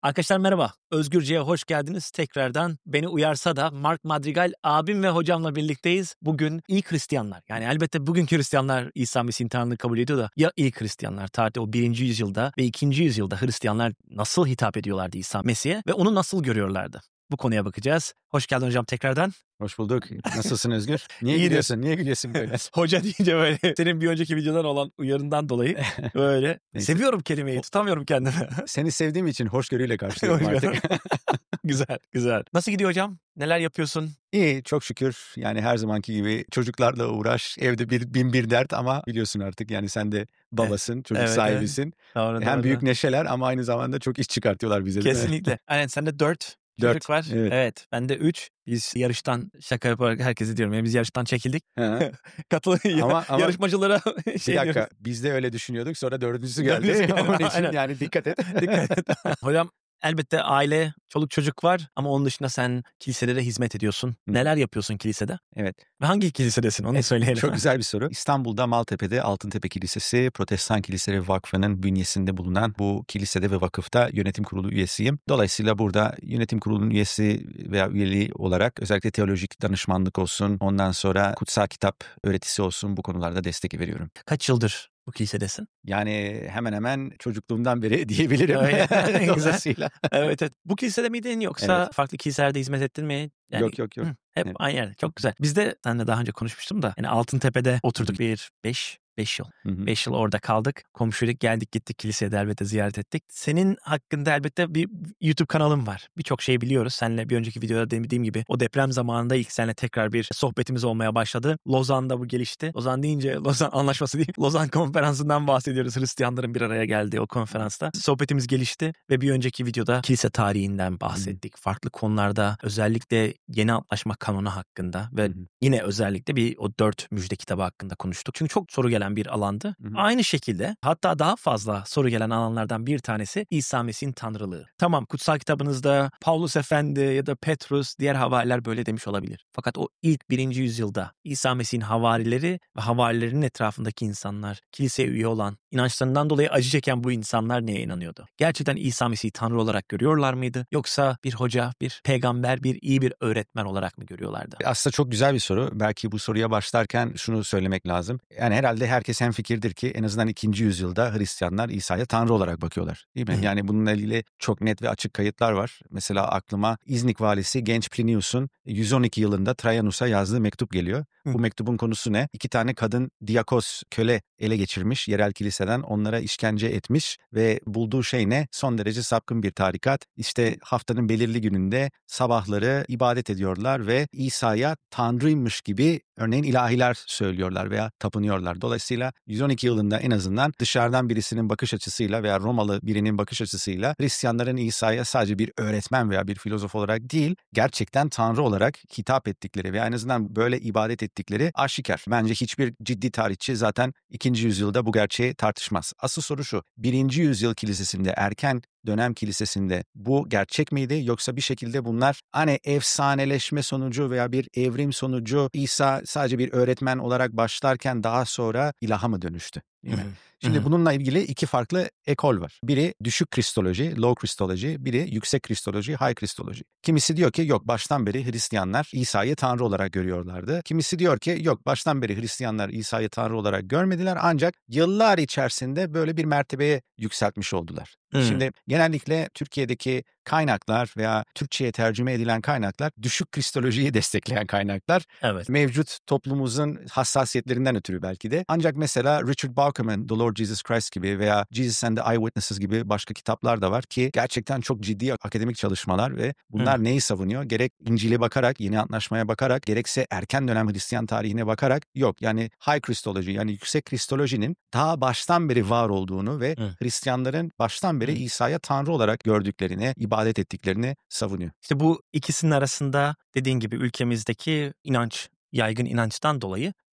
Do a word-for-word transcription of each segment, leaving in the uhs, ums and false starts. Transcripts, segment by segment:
Arkadaşlar merhaba. Özgürce'ye hoş geldiniz tekrardan. Beni uyarsa da Mark Madrigal abim ve hocamla birlikteyiz. Bugün ilk Hristiyanlar, yani elbette bugünkü Hristiyanlar İsa Mesih'in Tanrılığı kabul ediyor da ya ilk Hristiyanlar tarihte o birinci yüzyılda ve ikinci yüzyılda Hristiyanlar nasıl hitap ediyorlardı İsa Mesih'e ve onu nasıl görüyorlardı? Bu konuya bakacağız. Hoş geldin hocam tekrardan. Hoş bulduk. Nasılsın Özgür? Niye İyidir. gülüyorsun? Niye gülüyorsun böyle? Hoca deyince böyle senin bir önceki videodan olan uyarından dolayı böyle Neyse. seviyorum kelimeyi, tutamıyorum kendimi. Seni sevdiğim için hoşgörüyle karşılıyorum Hoş artık. Güzel, güzel. Nasıl gidiyor hocam? Neler yapıyorsun? İyi, çok şükür. Yani her zamanki gibi çocuklarla uğraş. Evde bir bin bir dert ama biliyorsun artık yani sen de babasın, çocuk Evet, sahibisin. Doğru, Hem doğru, büyük doğru. neşeler ama aynı zamanda çok iş çıkartıyorlar bize, değil mi? Kesinlikle. Aynen, sende dört Dört, çocuk var. evet. Evet. Bende üç. Biz yarıştan şaka yaparak herkese diyorum ya biz yarıştan çekildik. Hı. Katıl Ama- ama- yarışmacılara Bir şey dakika, diyoruz. biz de öyle düşünüyorduk. Sonra dördüncüsü geldi. Dördüncüsü geldi, Onun için aynen. yani dikkat et. Dikkat et. Hocam elbette aile, çoluk çocuk var ama onun dışında sen kilisede de hizmet ediyorsun. Hı. Neler yapıyorsun kilisede? Evet. Ve hangi kilisedesin onu söyleyelim. Çok güzel bir soru. İstanbul'da Maltepe'de Altıntepe Kilisesi Protestan Kiliseleri Vakfı'nın bünyesinde bulunan bu kilisede ve vakıfta yönetim kurulu üyesiyim. Dolayısıyla burada yönetim kurulunun üyesi veya üyeliği olarak özellikle teolojik danışmanlık olsun, ondan sonra kutsal kitap öğretisi olsun bu konularda destek veriyorum. Kaç yıldır bu kilisedesin? Yani hemen hemen çocukluğumdan beri diyebilirim. Öyle. Güzel. Dolayısıyla. Evet, evet. Bu kilisede miydin yoksa Evet. farklı kiliselerde hizmet ettin mi? Yani, Yok, yok, yok. Hı, hep Evet. aynı yerde. Çok güzel. Biz de seninle daha önce konuşmuştum da yani Altıntepe'de oturduk bir beş beş yıl. Hı hı. beş yıl orada kaldık. Komşuyduk, geldik gittik kiliseye de elbette ziyaret ettik. Senin hakkında elbette bir YouTube kanalın var. Birçok şey biliyoruz. Seninle bir önceki videoda dediğim gibi o deprem zamanında ilk seninle tekrar bir sohbetimiz olmaya başladı. Lozan'da bu gelişti. Lozan deyince Lozan anlaşması değil. Lozan konferansından bahsediyoruz. Hristiyanların bir araya geldiği o konferansta. Sohbetimiz gelişti ve bir önceki videoda kilise tarihinden bahsettik. Hı. Farklı konularda özellikle yeni antlaşma kanunu hakkında ve hı hı. yine özellikle bir o dört müjde kitabı hakkında konuştuk. Çünkü çok soru gelen bir alandı. Hı hı. Aynı şekilde hatta daha fazla soru gelen alanlardan bir tanesi İsa Mesih'in tanrılığı. Tamam, kutsal kitabınızda Paulus Efendi ya da Petrus, diğer havariler böyle demiş olabilir. Fakat o ilk birinci yüzyılda İsa Mesih'in havarileri ve havarilerin etrafındaki insanlar, kiliseye üye olan, inançlarından dolayı acı çeken bu insanlar neye inanıyordu? Gerçekten İsa Mesih'i tanrı olarak görüyorlar mıydı? Yoksa bir hoca, bir peygamber, bir iyi bir öğretmen olarak mı görüyorlardı? Aslında çok güzel bir soru. Belki bu soruya başlarken şunu söylemek lazım. Yani herhalde herkes hemfikirdir ki en azından ikinci yüzyılda Hristiyanlar İsa'ya Tanrı olarak bakıyorlar. Değil mi? Hı. Yani bununla ilgili çok net ve açık kayıtlar var. Mesela aklıma İznik valisi Genç Plinius'un yüz on iki yılında Trajanus'a yazdığı mektup geliyor. Hı. Bu mektubun konusu ne? İki tane kadın diyakos, köle ele geçirmiş yerel kiliseden, onlara işkence etmiş ve bulduğu şey ne? Son derece sapkın bir tarikat. İşte haftanın belirli gününde sabahları ibadet ediyorlar ve İsa'ya Tanrıymış gibi örneğin ilahiler söylüyorlar veya tapınıyorlar. Dolayısıyla yüz on iki yılında en azından dışarıdan birisinin bakış açısıyla veya Romalı birinin bakış açısıyla Hristiyanların İsa'ya sadece bir öğretmen veya bir filozof olarak değil, gerçekten Tanrı olarak hitap ettikleri ve en azından böyle ibadet ettikleri aşikar. Bence hiçbir ciddi tarihçi zaten ikinci yüzyılda bu gerçeği tartışmaz. Asıl soru şu: birinci yüzyıl kilisesinde, erken dönem kilisesinde bu gerçek miydi, yoksa bir şekilde bunlar hani efsaneleşme sonucu veya bir evrim sonucu İsa sadece bir öğretmen olarak başlarken daha sonra ilaha mı dönüştü? Değil mi? Şimdi bununla ilgili iki farklı ekol var. Biri düşük kristoloji, low kristoloji, biri yüksek kristoloji, high kristoloji. Kimisi diyor ki yok, baştan beri Hristiyanlar İsa'yı Tanrı olarak görüyorlardı. Kimisi diyor ki yok, baştan beri Hristiyanlar İsa'yı Tanrı olarak görmediler, ancak yıllar içerisinde böyle bir mertebeye yükseltmiş oldular. Hmm. Şimdi genellikle Türkiye'deki kaynaklar veya Türkçe'ye tercüme edilen kaynaklar düşük kristolojiyi destekleyen kaynaklar. Evet. Mevcut toplumumuzun hassasiyetlerinden ötürü belki de. Ancak mesela Richard Bauckham, The Lord Jesus Christ gibi veya Jesus and the Eyewitnesses gibi başka kitaplar da var ki gerçekten çok ciddi akademik çalışmalar ve bunlar hmm. neyi savunuyor? Gerek İncil'e bakarak, Yeni Antlaşma'ya bakarak, gerekse erken dönem Hristiyan tarihine bakarak, yok yani high kristoloji, yani yüksek kristolojinin daha baştan beri var olduğunu ve hmm. Hristiyanların baştan beri hmm. İsa'ya Tanrı olarak gördüklerini, ibadet ettiklerini savunuyor. İşte bu ikisinin arasında dediğin gibi ülkemizdeki inanç, yaygın inançtan dolayı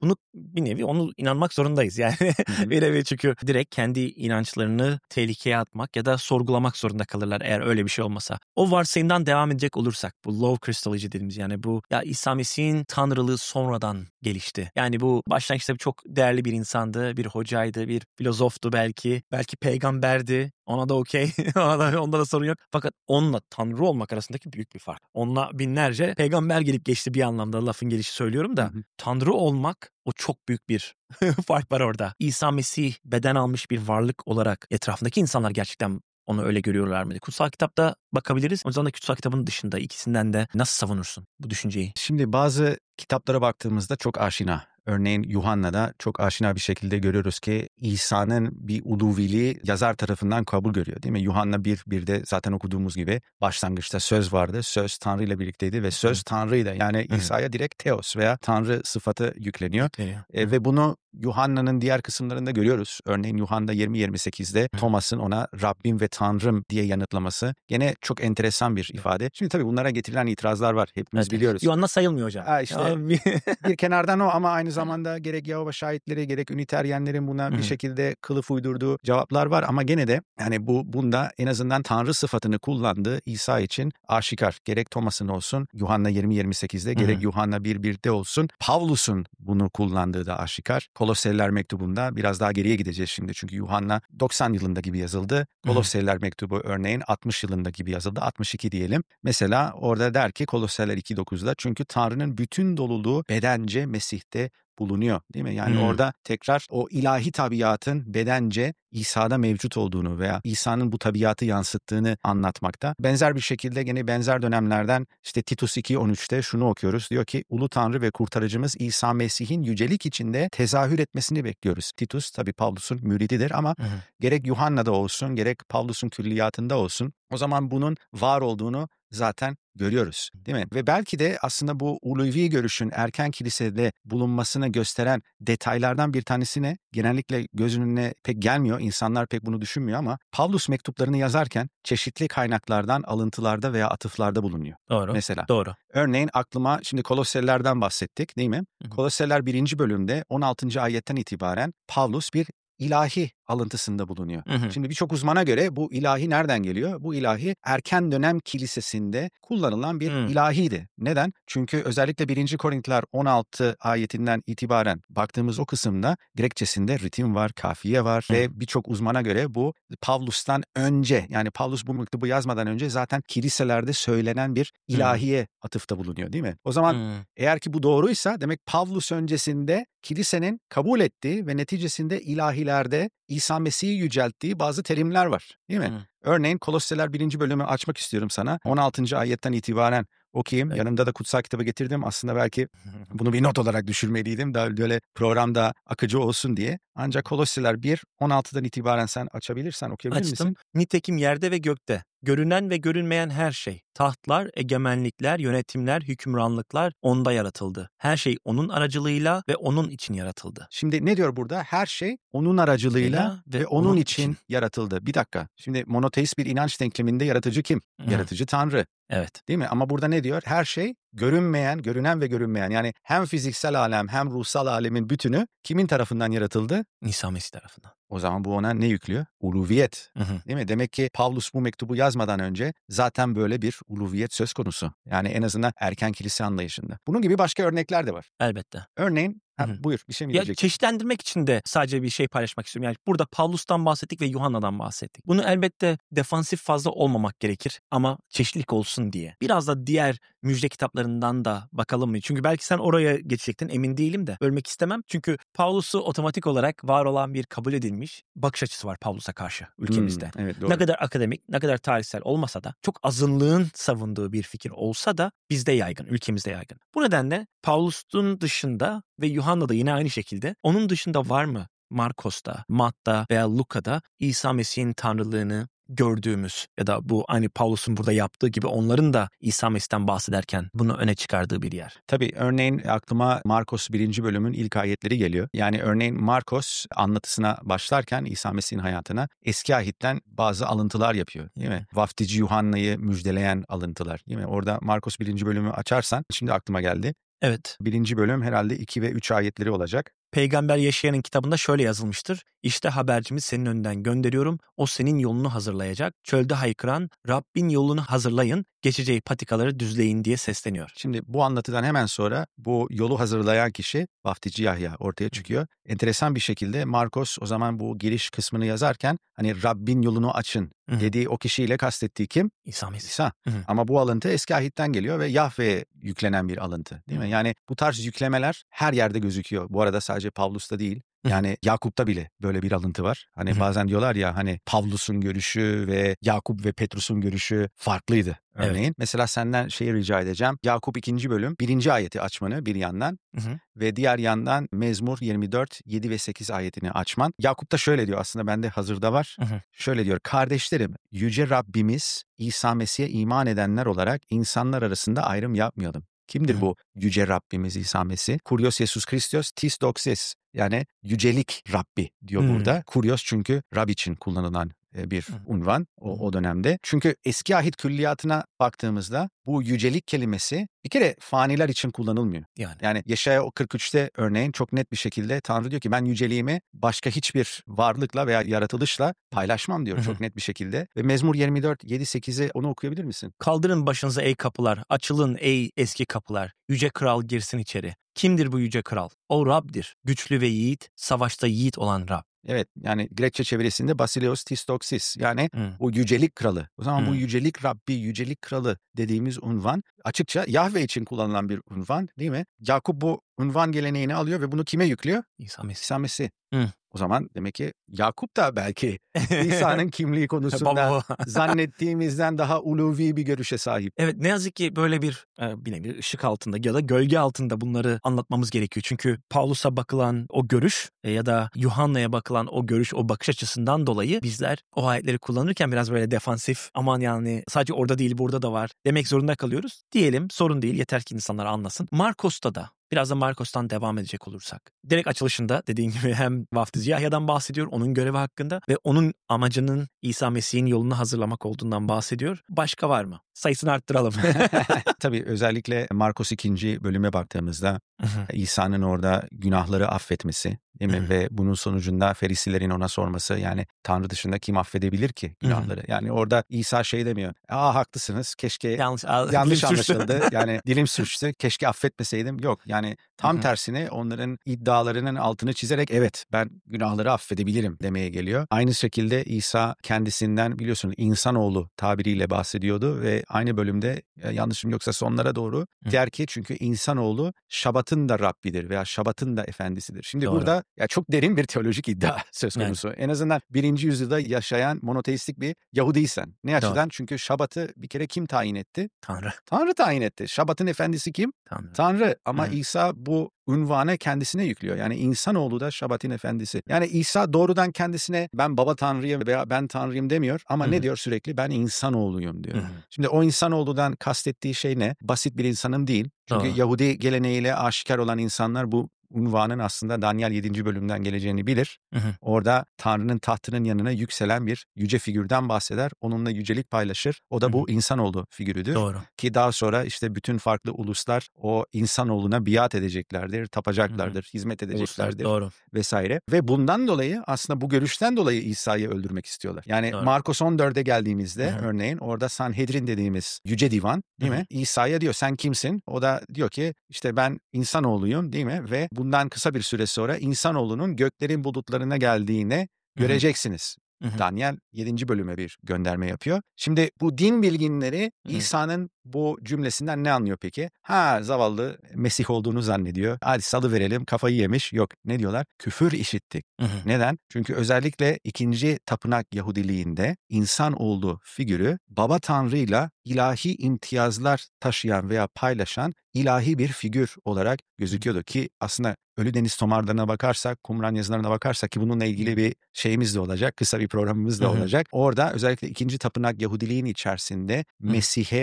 bunu bir nevi onu inanmak zorundayız. Yani bir nevi çünkü direkt kendi inançlarını tehlikeye atmak ya da sorgulamak zorunda kalırlar eğer öyle bir şey olmasa. O varsayımdan devam edecek olursak bu low Christology dediğimiz yani bu ya İsa Mesih'in tanrılığı sonradan gelişti. Yani bu başlangıçta çok değerli bir insandı, bir hocaydı, bir filozoftu belki, belki peygamberdi. Ona da okey. Ona da, onda da sorun yok. Fakat onunla tanrı olmak arasındaki büyük bir fark. Onunla binlerce peygamber gelip geçti bir anlamda lafın gelişi söylüyorum da. Hı hı. Tanrı olmak o çok büyük bir fark var orada. İsa Mesih beden almış bir varlık olarak etrafındaki insanlar gerçekten onu öyle görüyorlar mı? Kutsal kitapta bakabiliriz. O zaman da kutsal kitabın dışında ikisinden de nasıl savunursun bu düşünceyi? Şimdi bazı kitaplara baktığımızda çok aşina. Örneğin Yuhanna'da çok aşina bir şekilde görüyoruz ki İsa'nın bir uluviliği yazar tarafından kabul görüyor değil mi? Yuhanna bir birde zaten okuduğumuz gibi başlangıçta söz vardı. Söz Tanrı ile birlikteydi ve söz Hı. Tanrı'ydı. Yani Hı. İsa'ya direkt Theos veya Tanrı sıfatı yükleniyor. E, ve bunu Yuhanna'nın diğer kısımlarında görüyoruz. Örneğin Yuhanna yirmi yirmi sekizde Thomas'ın ona Rabbim ve Tanrım diye yanıtlaması gene çok enteresan bir ifade. Şimdi tabii bunlara getirilen itirazlar var. Hepimiz evet, biliyoruz. Yuhanna sayılmıyor hocam. Ha işte bir kenardan o ama aynı zamanda gerek Yahova şahitleri gerek üniteryenlerin buna Hı-hı. bir şekilde kılıf uydurduğu cevaplar var ama gene de yani bu bunda en azından Tanrı sıfatını kullandığı İsa için aşikar. Gerek Thomas'ın olsun Yuhanna yirmi yirmi sekizde Hı-hı. gerek Yuhanna bir birde olsun Pavlus'un bunu kullandığı da aşikar. Kolosseliler mektubunda biraz daha geriye gideceğiz şimdi çünkü Yuhanna doksan yılında gibi yazıldı. Kolosseliler mektubu örneğin altmış yılında gibi yazıldı. altmış iki diyelim. Mesela orada der ki Kolosseliler iki dokuzda çünkü Tanrı'nın bütün doluluğu bedence Mesih'te bulunuyor değil mi? Yani hmm. orada tekrar o ilahi tabiatın bedence İsa'da mevcut olduğunu veya İsa'nın bu tabiatı yansıttığını anlatmakta. Benzer bir şekilde gene benzer dönemlerden işte Titus iki on üçte şunu okuyoruz. Diyor ki Ulu Tanrı ve Kurtarıcımız İsa Mesih'in yücelik içinde tezahür etmesini bekliyoruz. Titus tabii Pavlus'un mürididir ama hmm. gerek Yuhanna'da olsun gerek Pavlus'un külliyatında olsun o zaman bunun var olduğunu zaten görüyoruz değil mi? Ve belki de aslında bu uluvi görüşün erken kilisede bulunmasını gösteren detaylardan bir tanesine genellikle göz önüne pek gelmiyor. İnsanlar pek bunu düşünmüyor ama Pavlus mektuplarını yazarken çeşitli kaynaklardan alıntılarda veya atıflarda bulunuyor. Doğru. Mesela. Doğru. Örneğin aklıma şimdi Kolosselilerden bahsettik değil mi? Hı hı. Kolosseliler birinci bölümde on altıncı ayetten itibaren Pavlus bir ilahi alıntısında bulunuyor. Hı hı. Şimdi birçok uzmana göre bu ilahi nereden geliyor? Bu ilahi erken dönem kilisesinde kullanılan bir hı. ilahiydi. Neden? Çünkü özellikle birinci Korintiler on altı ayetinden itibaren baktığımız o kısımda Grekçesinde ritim var, kafiye var hı. ve birçok uzmana göre bu Pavlus'tan önce yani Pavlus bu mektubu yazmadan önce zaten kiliselerde söylenen bir ilahiye hı. atıfta bulunuyor değil mi? O zaman hı. eğer ki bu doğruysa demek Pavlus öncesinde kilisenin kabul ettiği ve neticesinde ilahilerde İsa Mesih'i yücelttiği bazı terimler var değil mi? Hı. Örneğin Kolosseliler birinci bölümü açmak istiyorum sana. on altıncı ayetten itibaren okuyayım. Evet. Yanımda da kutsal kitabı getirdim. Aslında belki bunu bir not olarak düşürmeliydim. Daha böyle programda akıcı olsun diye. Ancak Kolosseliler bir on altıdan itibaren sen açabilirsen okuyabilir Açtım. misin? Nitekim yerde ve gökte, görünen ve görünmeyen her şey, tahtlar, egemenlikler, yönetimler, hükümranlıklar onda yaratıldı. Her şey onun aracılığıyla ve onun için yaratıldı. Şimdi ne diyor burada? Her şey onun aracılığıyla ve, ve onun, onun için, için yaratıldı. Bir dakika. Şimdi monoteist bir inanç denkleminde yaratıcı kim? Hı. Yaratıcı Tanrı. Evet. Değil mi? Ama burada ne diyor? Her şey görünmeyen, görünen ve görünmeyen. Yani hem fiziksel alem hem ruhsal alemin bütünü kimin tarafından yaratıldı? İsa Mesih tarafından. O zaman bu ona ne yüklüyor? Uluviyet. Hı hı. Değil mi? Demek ki Pavlus bu mektubu yazmadan önce zaten böyle bir uluviyet söz konusu. Yani en azından erken kilise anlayışında. Bunun gibi başka örnekler de var. Elbette. Örneğin, ha, buyur bir şey mi diyeceksin? Ya çeşitlendirmek için de sadece bir şey paylaşmak istiyorum. Yani burada Pavlus'tan bahsettik ve Yuhanna'dan bahsettik. Bunu elbette defansif fazla olmamak gerekir ama çeşitlilik olsun diye. Biraz da diğer müjde kitaplarından da bakalım mı? Çünkü belki sen oraya geçecektin, emin değilim de bölmek istemem. Çünkü Pavlus'u otomatik olarak var olan bir kabul edilmiş bakış açısı var Pavlus'a karşı ülkemizde. Hmm, evet, doğru. Ne kadar akademik, ne kadar tarihsel olmasa da çok azınlığın savunduğu bir fikir olsa da bizde yaygın, ülkemizde yaygın. Bu nedenle Pavlus'un dışında ve Yuhanna'da yine aynı şekilde onun dışında var mı Markos'ta, Matta veya Luka'da İsa Mesih'in tanrılığını gördüğümüz ya da bu aynı Pavlus'un burada yaptığı gibi onların da İsa Mesih'ten bahsederken bunu öne çıkardığı bir yer. Tabii örneğin aklıma Markos birinci bölümün ilk ayetleri geliyor. Yani örneğin Markos anlatısına başlarken İsa Mesih'in hayatına eski ahitten bazı alıntılar yapıyor değil mi? Vaftici Yuhanna'yı müjdeleyen alıntılar değil mi? Orada Markos birinci bölümü açarsan şimdi aklıma geldi. Evet. Birinci bölüm herhalde iki ve üç ayetleri olacak. Peygamber Yeşaya'nın kitabında şöyle yazılmıştır. İşte habercimi senin önden gönderiyorum. O senin yolunu hazırlayacak. Çölde haykıran Rabbin yolunu hazırlayın. Geçeceği patikaları düzleyin diye sesleniyor. Şimdi bu anlatıdan hemen sonra bu yolu hazırlayan kişi Vaftizi Yahya ortaya çıkıyor. Hı. Enteresan bir şekilde Markos o zaman bu giriş kısmını yazarken hani Rabbin yolunu açın Hı. dediği o kişiyle kastettiği kim? İsa Mesih. İsa. Hı. Ama bu alıntı eski ahitten geliyor ve Yahve'ye yüklenen bir alıntı değil Hı. mi? Yani bu tarz yüklemeler her yerde gözüküyor. Bu arada sadece Pavlus'ta değil. Yani Yakup'ta bile böyle bir alıntı var. Hani Hı-hı. bazen diyorlar ya hani Pavlus'un görüşü ve Yakup ve Petrus'un görüşü farklıydı örneğin. Evet. Mesela senden şeyi rica edeceğim. Yakup ikinci bölüm birinci ayeti açmanı bir yandan Hı-hı. ve diğer yandan Mezmur yirmi dört yedi ve sekiz ayetini açman. Yakup da şöyle diyor, aslında bende hazırda var. Hı-hı. Şöyle diyor: kardeşlerim, yüce Rabbimiz İsa Mesih'e iman edenler olarak insanlar arasında ayrım yapmayalım. Kimdir Hı. bu yüce Rabbimiz İsa Mesih? Kurios Jesus Christos tis doxes. Yani yücelik Rabbi diyor hmm. burada. Kurios çünkü Rab için kullanılan bir hmm. unvan o, o dönemde. Çünkü eski ahit külliyatına baktığımızda bu yücelik kelimesi bir kere faniler için kullanılmıyor. Yani, yani Yeşaya o kırk üçte örneğin çok net bir şekilde Tanrı diyor ki ben yüceliğimi başka hiçbir varlıkla veya yaratılışla paylaşmam diyor, çok net bir şekilde. Ve Mezmur yirmi dört yedi sekizi onu okuyabilir misin? Kaldırın başınızı ey kapılar, açılın ey eski kapılar. Yüce kral girsin içeri. Kimdir bu yüce kral? O Rab'dir. Güçlü ve yiğit, savaşta yiğit olan Rab. Evet, yani Grekçe çevirisinde Basileos tis doxis, yani hmm. o yücelik kralı. O zaman hmm. bu yücelik Rabbi, yücelik kralı dediğimiz unvan açıkça Yahve için kullanılan bir unvan değil mi? Yakup bu unvan geleneğini alıyor ve bunu kime yüklüyor? İsa Mesih. İsa Mesih. Hmm. O zaman demek ki Yakup da belki İsa'nın kimliği konusunda zannettiğimizden daha uluvi bir görüşe sahip. Evet, ne yazık ki böyle bir bir nevi ışık altında ya da gölge altında bunları anlatmamız gerekiyor. Çünkü Paulus'a bakılan o görüş ya da Yuhanna'ya bakılan o görüş, o bakış açısından dolayı bizler o ayetleri kullanırken biraz böyle defansif, aman yani sadece orada değil burada da var demek zorunda kalıyoruz. Diyelim, sorun değil, yeter ki insanlar anlasın. Markos'ta da biraz da Markos'tan devam edecek olursak. Direkt açılışında dediğin gibi hem Vaftizi Yahya'dan bahsediyor, onun görevi hakkında ve onun amacının İsa Mesih'in yolunu hazırlamak olduğundan bahsediyor. Başka var mı? Sayısını arttıralım. Tabii özellikle Markos ikinci bölüme baktığımızda İsa'nın orada günahları affetmesi değil mi? Ve bunun sonucunda Ferisilerin ona sorması, yani Tanrı dışında kim affedebilir ki günahları? Yani orada İsa şey demiyor. Aa haklısınız, keşke yanlış, yanlış anlaşıldı. Yani dilim sürçtü, keşke affetmeseydim. Yok, yani tam tersine onların iddialarının altını çizerek evet ben günahları affedebilirim demeye geliyor. Aynı şekilde İsa kendisinden biliyorsunuz insanoğlu tabiriyle bahsediyordu ve aynı bölümde yanlışım yoksa sonlara doğru der ki çünkü insanoğlu Şabat'ın da Rabbidir veya Şabat'ın da efendisidir. Şimdi Doğru. burada ya çok derin bir teolojik iddia söz konusu. Evet. En azından birinci yüzyılda yaşayan monoteistik bir Yahudiysen. Ne açıdan? Doğru. Çünkü Şabat'ı bir kere kim tayin etti? Tanrı. Tanrı tayin etti. Şabat'ın efendisi kim? Tanrı. Tanrı. Ama Hı. İsa bu unvanı kendisine yüklüyor. Yani insanoğlu da Şabat'ın efendisi. Yani İsa doğrudan kendisine ben baba Tanrıyım veya ben Tanrıyım demiyor ama Hı-hı. ne diyor sürekli? Ben insanoğluyum diyor. Hı-hı. Şimdi o insanoğludan kastettiği şey ne? Basit bir insanın değil. Çünkü Doğru. Yahudi geleneğiyle aşikar olan insanlar bu unvanın aslında Daniel yedinci bölümden geleceğini bilir. Hı hı. Orada Tanrı'nın tahtının yanına yükselen bir yüce figürden bahseder. Onunla yücelik paylaşır. O da hı hı. bu insanoğlu figürüdür. Doğru. Ki daha sonra işte bütün farklı uluslar o insanoğluna biat edeceklerdir, tapacaklardır, hı hı. hizmet edeceklerdir Uluslar, doğru. vesaire. Ve bundan dolayı aslında bu görüşten dolayı İsa'yı öldürmek istiyorlar. Yani doğru. Markos on dörde geldiğimizde hı hı. örneğin orada Sanhedrin dediğimiz yüce divan değil hı hı. mi? İsa'ya diyor sen kimsin? O da diyor ki işte ben insanoğluyum değil mi? Ve bundan kısa bir süre sonra insanoğlunun göklerin bulutlarına geldiğini göreceksiniz. Hı hı. Daniel yedinci bölüme bir gönderme yapıyor. Şimdi bu din bilginleri İsa'nın bu cümlesinden ne anlıyor peki? Ha zavallı Mesih olduğunu zannediyor. Hadi salıverelim, kafayı yemiş. Yok, ne diyorlar? Küfür işittik. Hı hı. Neden? Çünkü özellikle ikinci tapınak Yahudiliğinde insanoğlu figürü baba Tanrı'yla ilahi imtiyazlar taşıyan veya paylaşan ilahi bir figür olarak gözüküyordu ki aslında Ölüdeniz Tomarlarına bakarsak, Qumran yazılarına bakarsak ki bununla ilgili bir şeyimiz de olacak, kısa bir programımız da olacak. Orada özellikle ikinci tapınak Yahudiliğin içerisinde Mesih'e veya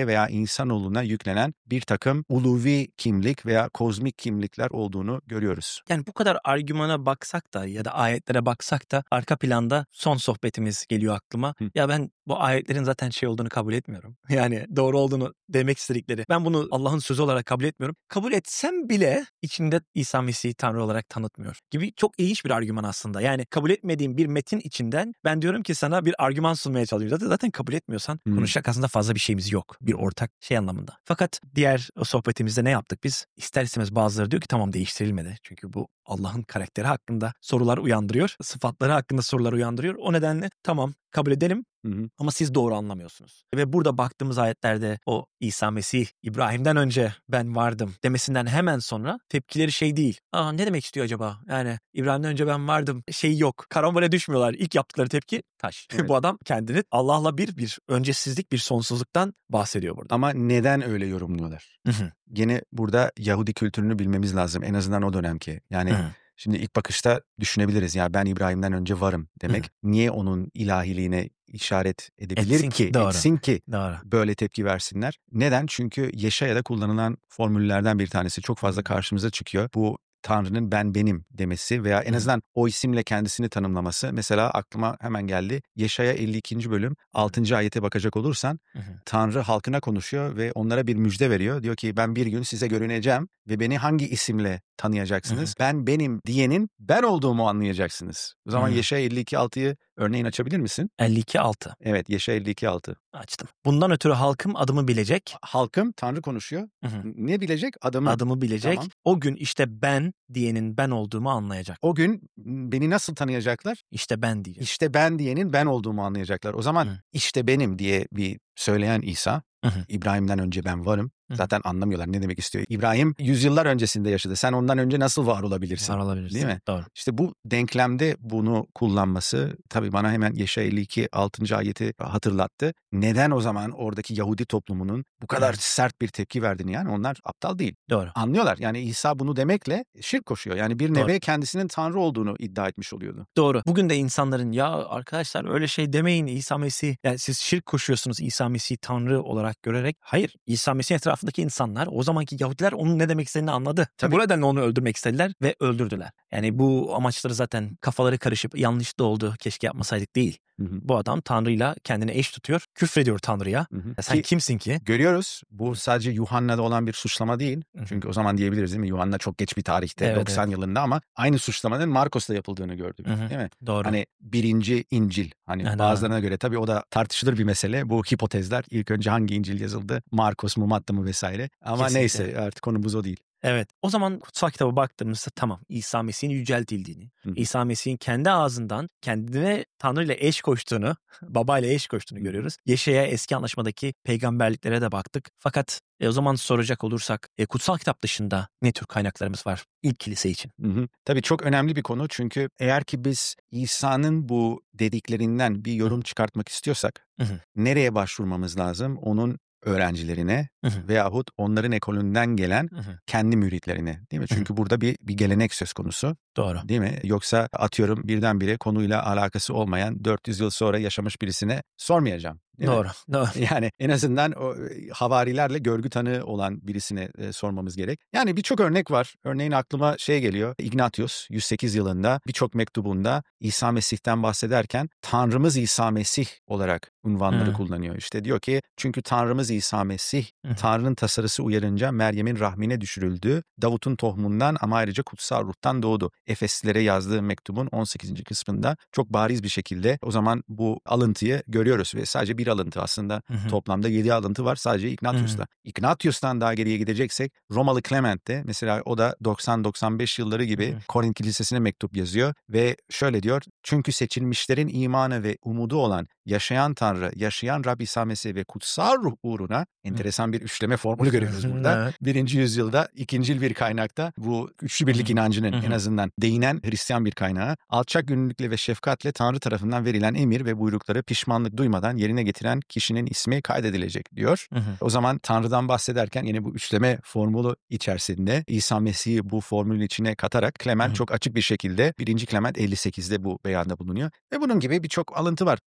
insanoğluna yüklenen bir takım uluvi kimlik veya kozmik kimlikler olduğunu görüyoruz. Yani bu kadar argümana baksak da ya da ayetlere baksak da arka planda son sohbetimiz geliyor aklıma. Hı. Ya ben bu ayetlerin zaten şey olduğunu kabul etmiyorum. Yani doğru olduğunu demek istedikleri. Ben bunu Allah'ın sözü olarak kabul etmiyorum. Kabul etsem bile içinde İsa Mesih'i Tanrı olarak tanıtmıyor gibi çok ilginç bir argüman aslında. Yani kabul etmediğim bir metin içinden ben diyorum ki sana bir argüman sunmaya çalışıyorum. Zaten, zaten kabul etmiyorsan hmm. konuşacak aslında fazla bir şeyimiz yok. Bir ortak şey anlamında. Fakat diğer o sohbetimizde ne yaptık biz? İster istemez bazıları diyor ki tamam değiştirilmedi. Çünkü bu Allah'ın karakteri hakkında sorular uyandırıyor. Sıfatları hakkında sorular uyandırıyor. O nedenle tamam kabul edelim. Hı hı. Ama siz doğru anlamıyorsunuz. Ve burada baktığımız ayetlerde o İsa Mesih İbrahim'den önce ben vardım demesinden hemen sonra tepkileri şey değil. Aa ne demek istiyor acaba? Yani İbrahim'den önce ben vardım şey yok. Karambole düşmüyorlar. İlk yaptıkları tepki taş. Evet. Bu adam kendini Allah'la bir bir öncesizlik bir sonsuzluktan bahsediyor burada. Ama neden öyle yorumluyorlar? Hı hı. Gene burada Yahudi kültürünü bilmemiz lazım. En azından o dönemki. Yani hı. Şimdi ilk bakışta düşünebiliriz. Yani ben İbrahim'den önce varım demek. Hı. Niye onun ilahiliğine işaret edebilir etsin ki, doğru. etsin ki doğru. Böyle tepki versinler? Neden? Çünkü Yeşaya'da kullanılan formüllerden bir tanesi çok fazla karşımıza çıkıyor. Bu Tanrı'nın ben benim demesi veya en azından o isimle kendisini tanımlaması. Mesela aklıma hemen geldi. Yeşaya elli ikinci bölüm altıncı ayete bakacak olursan Hı-hı. Tanrı halkına konuşuyor ve onlara bir müjde veriyor. Diyor ki ben bir gün size görüneceğim ve beni hangi isimle tanıyacaksınız? Hı-hı. Ben benim diyenin ben olduğumu anlayacaksınız. O zaman Hı-hı. Yeşaya elli iki altıyı örneğin açabilir misin? elli iki altı. Evet, Yeşaya elli iki altı. Açtım. Bundan ötürü halkım adımı bilecek. Halkım Tanrı konuşuyor. Hı-hı. Ne bilecek? Adımı. Adımı bilecek. Tamam. O gün işte ben diyenin ben olduğumu anlayacak. O gün beni nasıl tanıyacaklar? İşte ben diyecek. İşte ben diyenin ben olduğumu anlayacaklar. O zaman Hı. işte benim diye bir söyleyen İsa, Hı-hı. İbrahim'den önce ben varım. Hı-hı. Zaten anlamıyorlar ne demek istiyor. İbrahim yüzyıllar öncesinde yaşadı. Sen ondan önce nasıl var olabilirsin? Var olabilirsin. Değil mi? Doğru. İşte bu denklemde bunu kullanması tabii bana hemen Yeşaya elli iki altıncı ayeti hatırlattı. Neden o zaman oradaki Yahudi toplumunun bu kadar Hı-hı. sert bir tepki verdiğini, yani onlar aptal değil. Doğru. Anlıyorlar. Yani İsa bunu demekle şirk koşuyor. Yani bir neve kendisinin Tanrı olduğunu iddia etmiş oluyordu. Doğru. Bugün de insanların ya arkadaşlar öyle şey demeyin İsa Mesih. Yani siz şirk koşuyorsunuz İsa Mesih Tanrı olarak görerek. Hayır. İsa Mesih etrafındaki insanlar o zamanki Yahudiler onun ne demek istediğini anladı. Tabii. Bu nedenle onu öldürmek istediler ve öldürdüler. Yani bu amaçları zaten kafaları karışıp yanlış da oldu keşke yapmasaydık değil. Hı hı. Bu adam Tanrı'yla kendini eş tutuyor. Küfrediyor Tanrı'ya. Hı hı. Ya sen ki, kimsin ki? Görüyoruz. Bu sadece Yuhanna'da olan bir suçlama değil. Hı hı. Çünkü o zaman diyebiliriz değil mi? Yuhanna çok geç bir tarihte evet, doksan evet. yılında ama aynı suçlamanın Markos'ta yapıldığını gördük. Hı hı. Değil mi? Doğru. Hani birinci İncil. Hani yani bazılarına doğru. göre tabii o da tartışılır bir mesele. Bu hipotezler. İlk önce hangi İncil yazıldı? Markos mu Matta mı vesaire. Ama Kesinlikle. neyse artık konumuz o değil. Evet. O zaman kutsal kitaba baktığımızda tamam İsa Mesih'in yüceltildiğini, Hı. İsa Mesih'in kendi ağzından kendine Tanrı ile eş koştuğunu, baba ile eş koştuğunu Hı. görüyoruz. Yeşaya eski anlaşmadaki peygamberliklere de baktık. Fakat e, o zaman soracak olursak e, kutsal kitap dışında ne tür kaynaklarımız var ilk kilise için? Hı hı. Tabii çok önemli bir konu çünkü eğer ki biz İsa'nın bu dediklerinden bir yorum Hı. çıkartmak istiyorsak Hı. nereye başvurmamız lazım? Onun öğrencilerine hı hı. veyahut onların ekolünden gelen hı hı. kendi müritlerine değil mi? Çünkü hı hı. burada bir, bir gelenek söz konusu. Doğru. Değil mi? Yoksa atıyorum birdenbire konuyla alakası olmayan dört yüz yıl sonra yaşamış birisine sormayacağım. Doğru. Doğru. Yani en azından o havarilerle görgü tanığı olan birisine e, sormamız gerek. Yani birçok örnek var. Örneğin aklıma şey geliyor. Ignatius yüz sekiz yılında birçok mektubunda İsa Mesih'ten bahsederken Tanrımız İsa Mesih olarak unvanları hmm. kullanıyor. İşte diyor ki çünkü Tanrımız İsa Mesih hmm. Tanrı'nın tasarısı uyarınca Meryem'in rahmine düşürüldü. Davut'un tohumundan ama ayrıca kutsal ruhtan doğdu. Efeslilere yazdığı mektubun on sekizinci kısmında çok bariz bir şekilde o zaman bu alıntıyı görüyoruz ve sadece bir alıntı aslında hı hı. toplamda yedi alıntı var sadece Ignatius'ta. Hı hı. Ignatius'tan daha geriye gideceksek Romalı Clement'te mesela o da doksan doksan beş yılları gibi hı hı. Korint Kilisesi'ne mektup yazıyor ve şöyle diyor. Çünkü seçilmişlerin imanı ve umudu olan yaşayan Tanrı, yaşayan Rabbi İsa Mesih ve kutsal ruh uğruna enteresan bir üçleme formülü görüyoruz burada. Evet. Birinci yüzyılda ikincil bir kaynakta bu üçlü birlik hı hı. inancının hı hı. en azından değinen Hristiyan bir kaynağı alçak gönüllülükle ve şefkatle Tanrı tarafından verilen emir ve buyrukları pişmanlık duymadan yerine getiren kişinin ismi kaydedilecek diyor. Hı hı. O zaman Tanrı'dan bahsederken yine bu üçleme formülü içerisinde İsa Mesih'i bu formülün içine katarak Clement hı hı. çok açık bir şekilde birinci Clement elli sekizde bu beyanda bulunuyor. Ve bunun gibi birçok alıntı var. Pliny'nin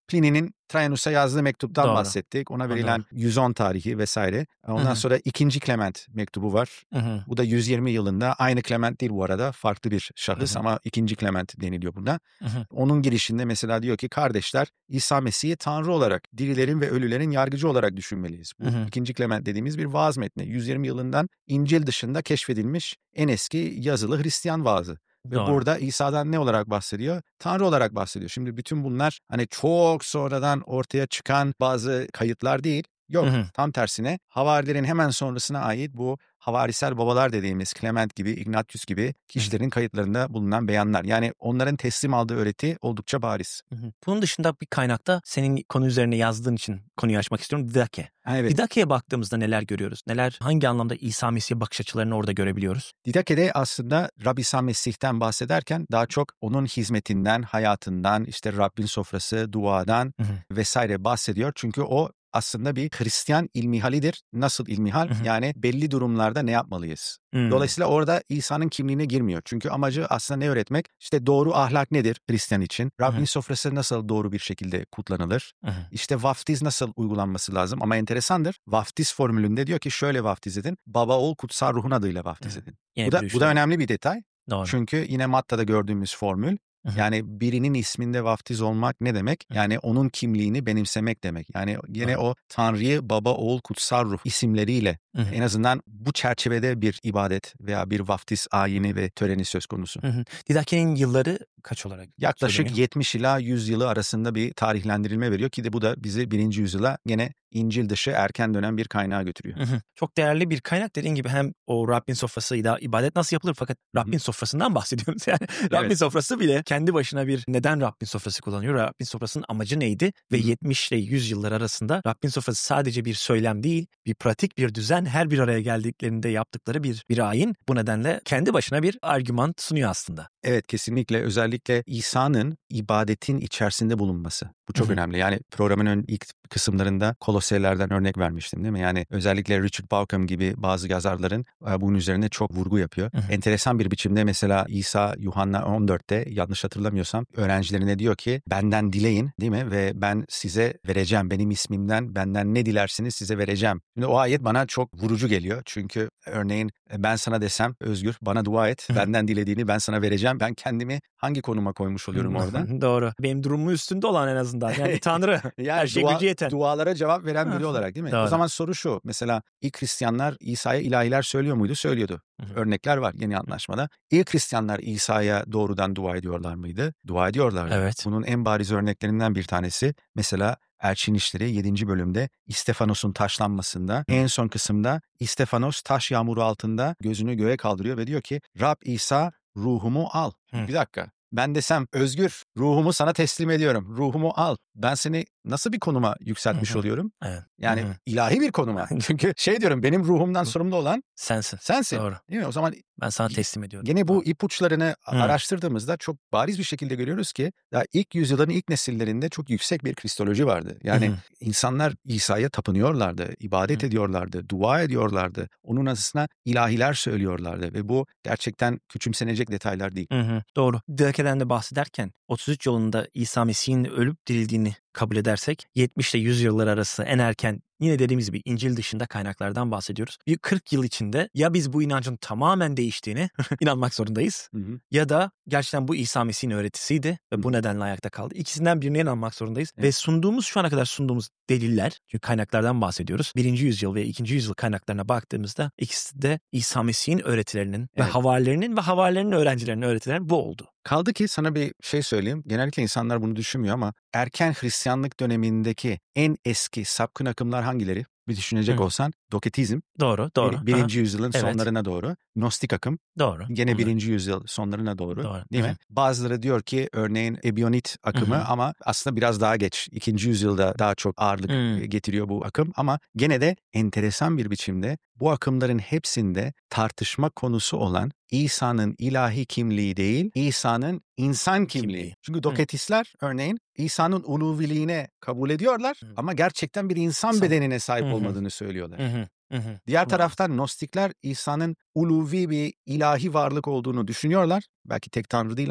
demin Traianus'a yazdığı mektuptan Doğru. bahsettik. Ona Ha, verilen doğru. yüz on tarihi vesaire. Ondan Hı-hı. sonra ikinci Clement mektubu var. Hı-hı. Bu da yüz yirmi yılında. Aynı Clement değil bu arada. Farklı bir şahıs Hı-hı. ama ikinci Clement deniliyor buna. Hı-hı. Onun girişinde mesela diyor ki kardeşler İsa Mesih'i Tanrı olarak, dirilerin ve ölülerin yargıcı olarak düşünmeliyiz. Bu Hı-hı. ikinci Clement dediğimiz bir vaaz metni. yüz yirmi yılından İncil dışında keşfedilmiş en eski yazılı Hristiyan vaazı. Ve Doğru. burada İsa'dan ne olarak bahsediyor? Tanrı olarak bahsediyor. Şimdi bütün bunlar hani çok sonradan ortaya çıkan bazı kayıtlar değil. Yok, Hı-hı. tam tersine havarilerin hemen sonrasına ait bu havarisel babalar dediğimiz Clement gibi, Ignatius gibi kişilerin kayıtlarında bulunan beyanlar. Yani onların teslim aldığı öğreti oldukça bariz. Hı-hı. Bunun dışında bir kaynakta senin konu üzerine yazdığın için konuyu açmak istiyorum. Didache. Ha, evet. Didache'ye baktığımızda neler görüyoruz? Neler, hangi anlamda İsa Mesih'e bakış açılarını orada görebiliyoruz? Didache'de aslında Rab İsa Mesih'ten bahsederken daha çok onun hizmetinden, hayatından, işte Rabbin sofrası, duadan Hı-hı. vesaire bahsediyor. Çünkü o aslında bir Hristiyan ilmihalidir. Nasıl ilmihal? Hı hı. Yani belli durumlarda ne yapmalıyız? Hmm. Dolayısıyla orada İsa'nın kimliğine girmiyor. Çünkü amacı aslında ne öğretmek? İşte doğru ahlak nedir Hristiyan için? Rabbin Hı-hı. sofrası nasıl doğru bir şekilde kutlanılır? Hı-hı. İşte vaftiz nasıl uygulanması lazım? Ama enteresandır. Vaftiz formülünde diyor ki şöyle vaftiz edin. Baba, oğul, kutsal ruhun adıyla vaftiz edin. Yine Bu da, bir bu da üçleme. önemli bir detay. Doğru. Çünkü yine Matta'da gördüğümüz formül. Hı-hı. Yani birinin isminde vaftiz olmak ne demek? Hı-hı. Yani onun kimliğini benimsemek demek. Yani yine Doğru. o Tanrı'yı baba, oğul, kutsal ruh isimleriyle Hı-hı. en azından bu çerçevede bir ibadet veya bir vaftiz ayini ve töreni söz konusu. Hı-hı. Didache'nin yılları kaç olarak Yaklaşık söyleniyor? yetmiş ila yüz yılı arasında bir tarihlendirilme veriyor ki de bu da bizi birinci yüzyıla gene İncil dışı erken dönem bir kaynağa götürüyor. Hı hı. Çok değerli bir kaynak dediğin gibi hem o Rabbin sofrasıyla ibadet nasıl yapılır fakat Hı hı. Rabbin sofrasından bahsediyoruz yani. Evet. Rabbin sofrası bile kendi başına bir neden Rabbin sofrası kullanıyor? Rabbin sofrasının amacı neydi? Ve Hı hı. yetmiş ile yüz yıllar arasında Rabbin sofrası sadece bir söylem değil, bir pratik bir düzen, her bir araya geldiklerinde yaptıkları bir bir ayin. Bu nedenle kendi başına bir argüman sunuyor aslında. Evet, kesinlikle özellikle İsa'nın ibadetin içerisinde bulunması. Bu çok Hı hı. önemli. Yani programın ön ilk kısımlarında Kolosserlerden örnek vermiştim değil mi? Yani özellikle Richard Bauckham gibi bazı yazarların e, bunun üzerine çok vurgu yapıyor. Hı hı. Enteresan bir biçimde mesela İsa Yuhanna on dörtte yanlış hatırlamıyorsam öğrencilerine diyor ki benden dileyin değil mi? Ve ben size vereceğim. Benim ismimden benden ne dilersiniz size vereceğim. Şimdi o ayet bana çok vurucu geliyor. Çünkü örneğin ben sana desem Özgür bana dua et. Hı hı. Benden dilediğini ben sana vereceğim. Ben kendimi hangi konuma koymuş oluyorum orada? Doğru. Benim durumumun üstünde olan en azından. Yani Tanrı. Yani Her şeye dua, gücü yeten. dualara cevap veren biri olarak değil mi? Doğru. O zaman soru şu. Mesela ilk Hristiyanlar İsa'ya ilahiler söylüyor muydu? Söylüyordu. Hı hı. Örnekler var Yeni Antlaşmada. İlk Hristiyanlar İsa'ya doğrudan dua ediyorlar mıydı? Dua ediyorlardı. Evet. Bunun en bariz örneklerinden bir tanesi mesela Elçin İşleri yedinci bölümde İstefanos'un taşlanmasında Hı. en son kısımda İstefanos taş yağmuru altında gözünü göğe kaldırıyor ve diyor ki Rab İsa ruhumu al. Hı. Bir dakika. Ben desem Özgür ruhumu sana teslim ediyorum. Ruhumu al. Ben seni nasıl bir konuma yükseltmiş Hı hı. oluyorum? Evet. Yani Hı hı. ilahi bir konuma. Çünkü şey diyorum benim ruhumdan sorumlu olan Sensin. sensin. Doğru. Değil mi? O zaman Ben sana teslim ediyorum. gene bu ipuçlarını Hı. araştırdığımızda çok bariz bir şekilde görüyoruz ki daha ilk yüzyılların ilk nesillerinde çok yüksek bir kristoloji vardı. Yani Hı hı. insanlar İsa'ya tapınıyorlardı, ibadet Hı. ediyorlardı, dua ediyorlardı. Onun anısına ilahiler söylüyorlardı ve bu gerçekten küçümsenecek detaylar değil. Hı hı. Doğru. Didache'den de bahsederken otuz üç yılında İsa Mesih'in ölüp dirildiğini kabul edersek yetmiş ile yüz yıllar arası en erken yine dediğimiz gibi İncil dışında kaynaklardan bahsediyoruz. Bir kırk yıl içinde ya biz bu inancın tamamen değiştiğini inanmak zorundayız Hı hı. ya da gerçekten bu İsa Mesih'in öğretisiydi ve Hı bu hı. nedenle ayakta kaldı. İkisinden birine inanmak zorundayız Evet. ve sunduğumuz şu ana kadar sunduğumuz deliller çünkü kaynaklardan bahsediyoruz. Birinci yüzyıl ve ikinci yüzyıl kaynaklarına baktığımızda ikisi de İsa Mesih'in öğretilerinin ve Evet. havarilerinin ve havarilerinin öğrencilerinin öğretilerinin bu oldu. Kaldı ki sana bir şey söyleyeyim. Genellikle insanlar bunu düşünmüyor ama erken Hristiyanlık dönemindeki en eski sapkın akımlar hangileri? Bir düşünecek Hı. olsan Doketizm, Doğru, doğru. bir, Aha. birinci yüzyılın Evet. sonlarına doğru. Gnostik akım, Doğru. gene Bunlar. birinci yüzyıl sonlarına doğru, Doğru. değil Hı mi? hı. Bazıları diyor ki örneğin Ebionit akımı Hı hı. ama aslında biraz daha geç. ikinci yüzyılda daha çok ağırlık Hı. e, getiriyor bu akım ama gene de enteresan bir biçimde bu akımların hepsinde tartışma konusu olan İsa'nın ilahi kimliği değil, İsa'nın insan kimliği. Kimliği. Çünkü Hı. Doketistler örneğin İsa'nın uluviliğine kabul ediyorlar Hı. ama gerçekten bir insan San- bedenine sahip Hı hı. olmadığını söylüyorlar. Hı hı. Hı hı. Diğer Bu- taraftan Gnostikler İsa'nın uluvi bir ilahi varlık olduğunu düşünüyorlar. Belki tek tanrı değil ama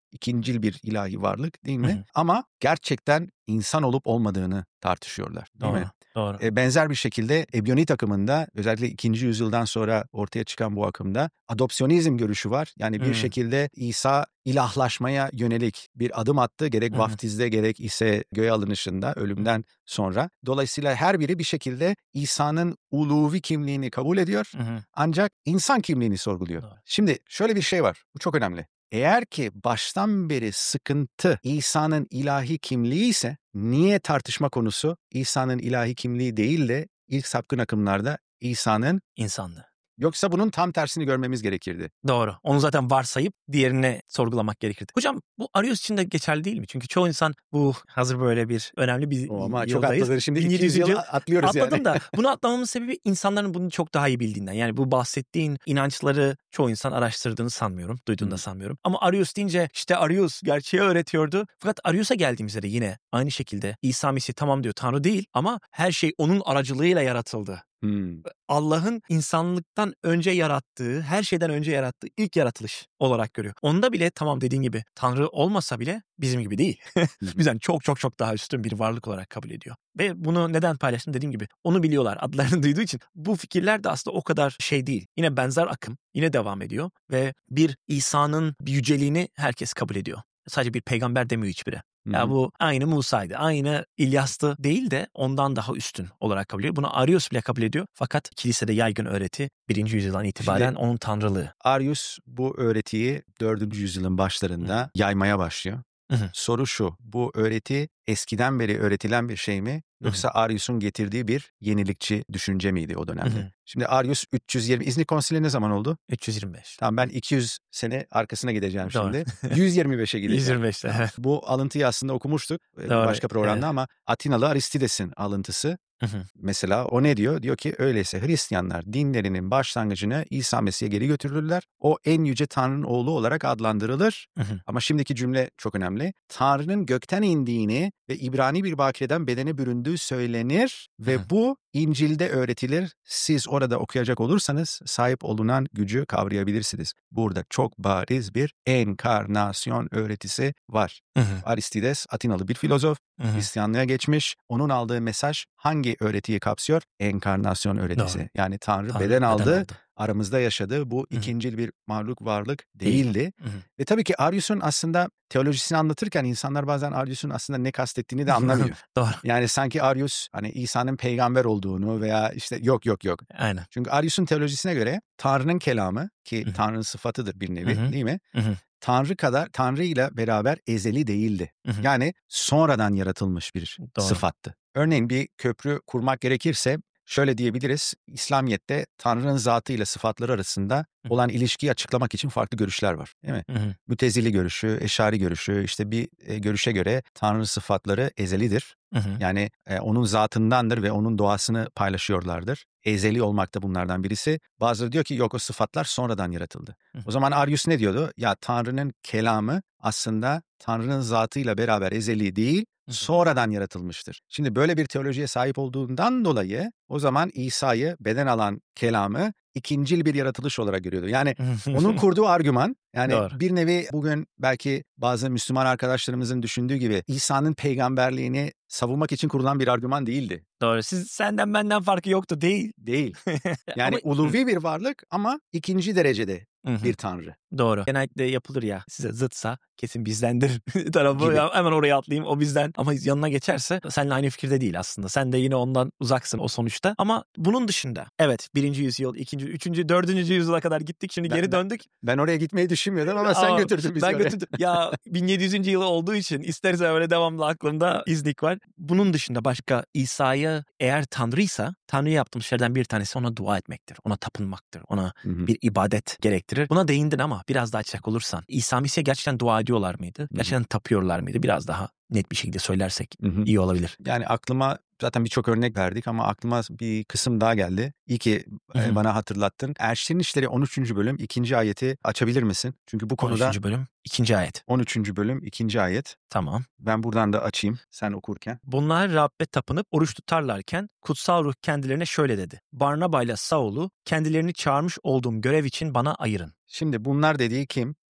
ikincil bir ilahi varlık değil mi? Hı hı. Ama gerçekten insan olup olmadığını tartışıyorlar değil Doğru, mi? doğru. E, benzer bir şekilde Ebyonik akımında özellikle ikinci yüzyıldan sonra ortaya çıkan bu akımda adopsiyonizm görüşü var. Yani bir Hı. şekilde İsa ilahlaşmaya yönelik bir adım attı. Gerek Hı hı. vaftizde gerek ise göğe alınışında ölümden sonra. Dolayısıyla her biri bir şekilde İsa'nın uluvi kimliğini kabul ediyor. Hı hı. Ancak insan kimliğini sorguluyor. Doğru. Şimdi şöyle bir şey var. Bu çok önemli. Eğer ki baştan beri sıkıntı İsa'nın ilahi kimliği ise niye tartışma konusu İsa'nın ilahi kimliği değil de ilk sapkın akımlarda İsa'nın İnsanlığı. Yoksa bunun tam tersini görmemiz gerekirdi. Doğru. Onu zaten varsayıp diğerini sorgulamak gerekirdi. Hocam bu Arius için de geçerli değil mi? Çünkü çoğu insan bu hazır böyle bir önemli bir O ama çok yıldayız. atladın. Şimdi bin yedi yüz iki yüz yıl yıl atlıyoruz atladım yani. da bunu atlamamın sebebi insanların bunu çok daha iyi bildiğinden. Yani bu bahsettiğin inançları çoğu insan araştırdığını sanmıyorum. Duyduğunu da Hı. sanmıyorum. Ama Arius deyince işte Arius gerçeği öğretiyordu. Fakat Arius'a geldiğimizde de yine aynı şekilde İsa Mesih tamam diyor Tanrı değil ama her şey onun aracılığıyla yaratıldı. Hmm. Allah'ın insanlıktan önce yarattığı, her şeyden önce yarattığı ilk yaratılış olarak görüyor. Onda bile tamam dediğin gibi Tanrı olmasa bile bizim gibi değil. Bizden çok çok çok daha üstün bir varlık olarak kabul ediyor. Ve bunu neden paylaştım dediğim gibi onu biliyorlar adlarını duyduğu için. Bu fikirler de aslında o kadar şey değil. Yine benzer akım yine devam ediyor ve bir İsa'nın bir yüceliğini herkes kabul ediyor. Sadece bir peygamber demiyor hiçbiri. Ya bu aynı Musa'ydı, aynı İlyas'tı değil de ondan daha üstün olarak kabul ediyor. Bunu Arius bile kabul ediyor. Fakat kilisede yaygın öğreti birinci yüzyıldan itibaren Şimdi, onun tanrılığı. Arius bu öğretiyi dördüncü yüzyılın başlarında Hı. yaymaya başlıyor. Hı-hı. Soru şu, bu öğreti eskiden beri öğretilen bir şey mi? Yoksa Hı-hı. Arius'un getirdiği bir yenilikçi düşünce miydi o dönemde? Hı-hı. Şimdi Arius üç yüz yirmi, İznik Konsili ne zaman oldu? üç yüz yirmi beş. Tamam ben iki yüz sene arkasına gideceğim Doğru. şimdi. yüz yirmi beşe gideceğim. yüz yirmi beşte. Tamam. Bu alıntıyı aslında okumuştuk Doğru. başka programda evet. ama Atinalı Aristides'in alıntısı. Hı hı. Mesela o ne diyor? Diyor ki öyleyse Hristiyanlar dinlerinin başlangıcını İsa Mesih'e geri götürürler. O en yüce Tanrı'nın oğlu olarak adlandırılır. Hı hı. Ama şimdiki cümle çok önemli. Tanrı'nın gökten indiğini ve İbrani bir bakireden bedene büründüğü söylenir ve hı hı. bu İncil'de öğretilir. Siz orada okuyacak olursanız sahip olunan gücü kavrayabilirsiniz. Burada çok bariz bir enkarnasyon öğretisi var. Hı hı. Aristides Atinalı bir filozof. Hı hı. Hristiyanlığa geçmiş. Onun aldığı mesaj hangi öğretiyi kapsıyor? Enkarnasyon öğretisi. Doğru. Yani Tanrı, Tanrı beden, beden aldı, aldı, aramızda yaşadı. Bu Hı-hı. ikincil bir mahluk varlık değildi. Değil. Ve tabii ki Arius'un aslında teolojisini anlatırken insanlar bazen Arius'un aslında ne kastettiğini de anlamıyor. Doğru. Yani sanki Arius hani İsa'nın peygamber olduğunu veya işte yok yok yok. Aynen. Çünkü Arius'un teolojisine göre Tanrı'nın kelamı ki Hı-hı. Tanrı'nın sıfatıdır bir nevi Hı-hı. değil mi? Hı-hı. Tanrı kadar Tanrı ile beraber ezeli değildi. Hı hı. Yani sonradan yaratılmış bir Doğru. sıfattı. Örneğin bir köprü kurmak gerekirse şöyle diyebiliriz. İslamiyet'te Tanrı'nın zatı ile sıfatları arasında olan ilişkiyi açıklamak için farklı görüşler var, değil mi? Hı hı. Mütezili görüşü, Eşari görüşü, işte bir e, görüşe göre Tanrı sıfatları ezelidir. Hı hı. Yani e, onun zatındandır ve onun doğasını paylaşıyorlardır. Ezeli olmak da bunlardan birisi. Bazıları diyor ki yok o sıfatlar sonradan yaratıldı. Hı hı. O zaman Arius ne diyordu? Ya Tanrı'nın kelamı aslında Tanrı'nın zatıyla beraber ezeli değil, sonradan yaratılmıştır. Şimdi böyle bir teolojiye sahip olduğundan dolayı o zaman İsa'yı beden alan kelamı ikincil bir yaratılış olarak görüyordu. Yani onun kurduğu argüman yani Doğru. bir nevi bugün belki bazı Müslüman arkadaşlarımızın düşündüğü gibi İsa'nın peygamberliğini savunmak için kurulan bir argüman değildi. Doğru. Siz senden benden farkı yoktu değil. Değil. Yani ama, uluvi bir varlık ama ikinci derecede bir tanrı. Doğru. Genellikle yapılır ya size zıtsa kesin bizdendir tarafı ya, hemen oraya atlayayım o bizden ama yanına geçerse seninle aynı fikirde değil aslında. Sen de yine ondan uzaksın o sonuçta ama bunun dışında evet birinci yüzyıl, ikinci, üçüncü, dördüncü yüzyıla kadar gittik şimdi ben, geri döndük. Ben, ben oraya gitmeyi düşünmüyordum ama sen Aa, götürdün bizi Ben oraya. götürdüm. Ya bin yedi yüzüncü yılı olduğu için isterse öyle devamlı aklımda iznik var. Bunun dışında başka İsa'ya eğer Tanrıysa Tanrı'ya yaptığımız şeylerden bir tanesi ona dua etmektir. Ona tapınmaktır. Ona hı hı. bir ibadet gerektirir. Buna değindin ama biraz daha açacak olursan İsa Mesih'e gerçekten dua ediyorlar mıydı? Hı hı. Gerçekten tapıyorlar mıydı? Biraz daha net bir şekilde söylersek hı hı. iyi olabilir. Yani aklıma zaten birçok örnek verdik ama aklıma bir kısım daha geldi. İyi ki hı hı. bana hatırlattın. Elçilerin İşleri on üçüncü bölüm ikinci ayeti açabilir misin? Çünkü bu konuda on üçüncü bölüm ikinci ayet. on üçüncü bölüm ikinci ayet. Tamam. Ben buradan da açayım sen okurken. Bunlar Rabbe tapınıp oruç tutarlarken kutsal ruh kendilerine şöyle dedi. Barnaba ile Saul'u kendilerini çağırmış olduğum görev için bana ayırın. Şimdi bunlar dediği kim?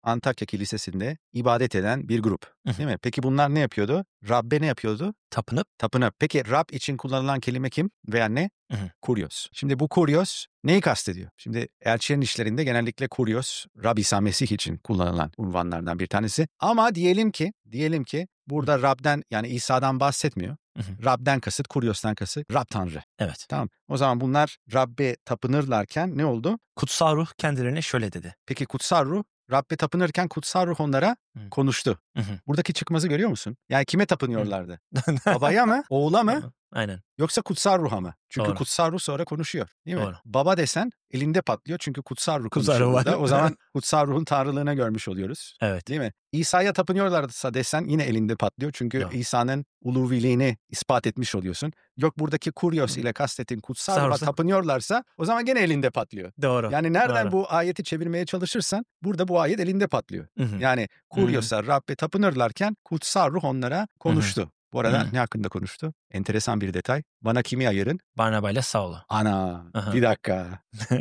Antakya Kilisesi'nde ibadet eden bir grup. Hı hı. Değil mi? Peki bunlar ne yapıyordu? Rabbe ne yapıyordu? Tapınıp. Tapınıp. Peki Rab için kullanılan kelime kim veya ne? Hı hı. Kurios. Şimdi bu kurios neyi kastediyor? Şimdi elçilerin işlerinde genellikle kurios, Rab İsa Mesih için kullanılan unvanlardan bir tanesi. Ama diyelim ki, diyelim ki burada Rab'den yani İsa'dan bahsetmiyor. Hı hı. Rab'den kasıt, kuriostan kasıt, Rab Tanrı. Evet. Tamam. O zaman bunlar Rabbe tapınırlarken ne oldu? Kutsal ruh kendilerine şöyle dedi. Peki kutsal ruh, Rabbe tapınırken kutsal ruh onlara Hı. konuştu. Hı hı. Buradaki çıkmazı görüyor musun? Yani kime tapınıyorlardı? Babaya mı? Oğula mı? Aynen. Yoksa kutsal ruha mı? Çünkü Doğru. kutsal ruh sonra konuşuyor. Değil mi? Doğru. Baba desen elinde patlıyor çünkü kutsal ruh Kutsal konuşuyor ruh var. burada. O zaman kutsal ruhun tanrılığını görmüş oluyoruz. Evet. Değil mi? İsa'ya tapınıyorlarsa desen yine elinde patlıyor. Çünkü Yok. İsa'nın uluviliğini ispat etmiş oluyorsun. Yok buradaki kurios ile kastettiğin kutsal ruha Kutsal ruh. tapınıyorlarsa o zaman gene elinde patlıyor. Doğru. Yani nereden Doğru. bu ayeti çevirmeye çalışırsan burada bu ayet elinde patlıyor. Hı hı. Yani kurios'a Rabbe tapınırlarken kutsal ruh onlara konuştu. Bu arada Hı. ne hakkında konuştu? Enteresan bir detay. Bana kimi ayırın? Barnaba ile Saul'u. Ana Aha. bir dakika.